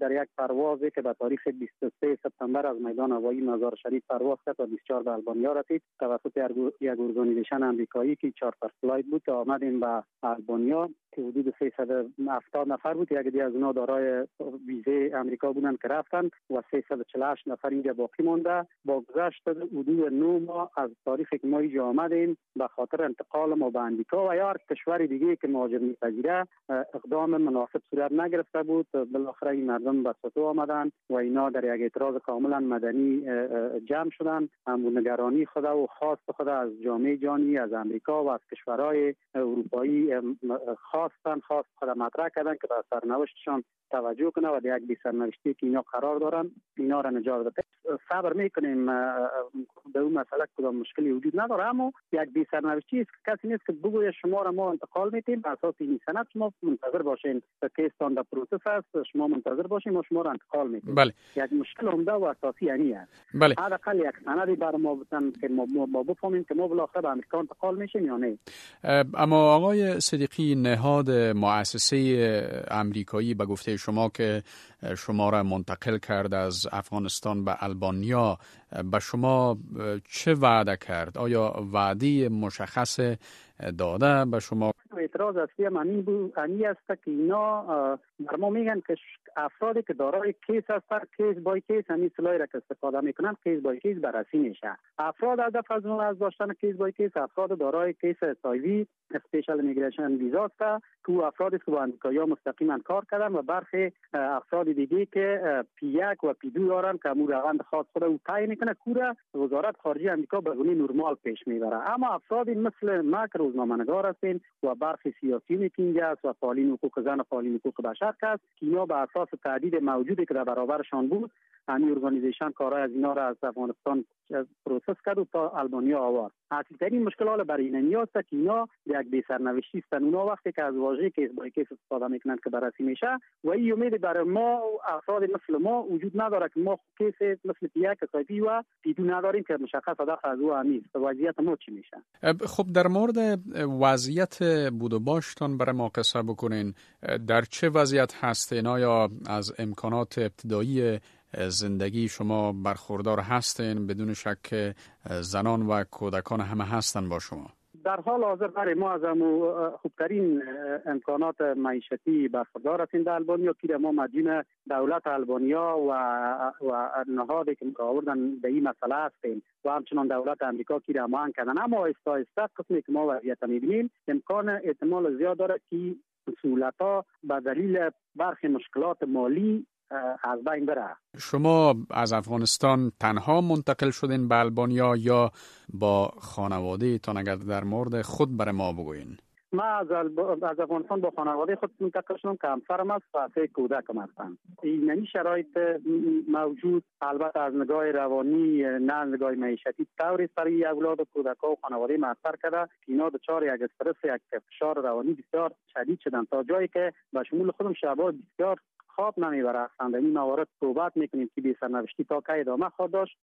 در یک پروازی که به تاریخ 23 سپتامبر از میدان هوایی مزار شریف پرواز کرد و 24 به آلبانیا رسید توسط یک ارگانیزیشن آمریکایی که چارتر فلایت بود. آمدیم به آلبانیا که حدود 370 نفر بود. یک دیگه از اونها دارای ویزه آمریکا بودند که رفتن و 348 نفر اینجا باقی مونده. با گذشت حدود 9 ماه از تاریخی که ما اینجا آمدیم به خاطر انتقال ما به آمریکا و یا هر کشور دیگه که مهاجر می‌پذیره اقدام مناسب صورت نگرفته بود. بالاخره این مردم به سطح آمدن و اینا در یک اعتراض کاملا مدنی جمع شدن. نگرانی خود و خواست خود از جامعه جهانی، از آمریکا و از کشورهای اروپایی خواست خود مطرح کردن که به سرنوشتشان توجه کنه و یک بی سرنوشتی که اینا قرار دارن اینا را نجات بده. صبر میکنیم به اون مسئله کدام مشکلی وجود نداره، اما یک بی سرنوشتی است که کسی نیست که بگوید شما را ما انتقال میدیم به اساس این سند شما منتظر باشین که کیستان در پروسس است، شما منتظر باشین ما شما را انتقال میدیم. بله. یک مشکل عمده و اساسی یعنی است. بله. حداقل یک سندی برای ما بتن که ما بفهمیم که ما بالاخره به آمریکا انتقال میشیم یا نه. اما آقای صدیقی، نهاد مؤسسه آمریکایی به گفته شما که شما را منتقل کرد از افغانستان به آلبانیا به شما چه وعده کرد؟ آیا وعده مشخص داده به شما؟ اعتراض اصلی من این است که اینا بر ما میگن که افرادی که دارای کیس هستن کیس بای کیس همین اصطلاحی را که استفاده میکنن کیس بای کیس بررسی میشه. افراد هدف از داشتن کیس بای کیس افراد دارای کیس SIV اسپیشال ایمیگریشن ویزا است که افرادی که با امریکایی‌ها مستقیما کار کردن و برخی افراد دیگه که P1 و P2 دارن که امور روند خاص خود او تعیین میکنه کوره وزارت خارجه امریکا به گونه نرمال پیش میبره. اما افرادی مثل ما که روزنامه‌نگار هستین و برخی سیاسیون که اینجا است و فعالین حقوق زن و فعالین حقوق بشر است که اینا به اساس تهدید موجودی که در برابرشان بود همین ارگانیزیشن کارهای از اینا را از افغانستان پروسس کرد و تا آلبانیا آورد. اصلی‌ترین مشکل حالا برای اینمی است که اینا یک بی سرنوشتی هستند. اونا وقتی که از واژه کیس بای کیس استفاده میکنند که بررسی میشه و این امید برای ما افراد مثل ما وجود نداره که ما کیس مثل یک کسایی و پیدو نداریم که مشخص هدف از او نیست. وضعیت ما چی میشه؟ خب در مورد وضعیت بود و باشتان برای ما قصه بکنین. در چه وضعیت هستین؟ آیا از امکانات ابتدایی زندگی شما برخوردار هستین؟ بدون شک زنان و کودکان همه هستن با شما. در حال حاضر برای ما از خوبترین امکانات معیشتی برخوردار هستیم در آلبانیا که ما مدیون دولت آلبانیا و نهادی که آوردن به این مسئله هستیم و همچنان دولت امریکا که را کردن. اما آهسته آهسته قسمی که ما وضعیت می‌بینیم امکان احتمال زیاد داره که سهولت‌ها به دلیل برخی مشکلات مالی از بین بره. شما از افغانستان تنها منتقل شدین به آلبانیا یا با خانواده تان؟ اگر در مورد خود برای ما بگوین. ما از افغانستان با خانواده خود منتقل شدم که همسرم است و 3 کودکم هستند. این شرایط موجود البته از نگاه روانی نه نگاه معیشتی طوری برای اولاد و کودک‌ها و خانواده ما اثر کرده که اینا دچار یک استرس یک فشار روانی بسیار شدید شدن تا جایی که به شمول خودم شبا بسیار خواب نمیبره. اصلا در این موارد صحبت میکنیم که بی سرنوشتی تا که ادامه خواهد داشت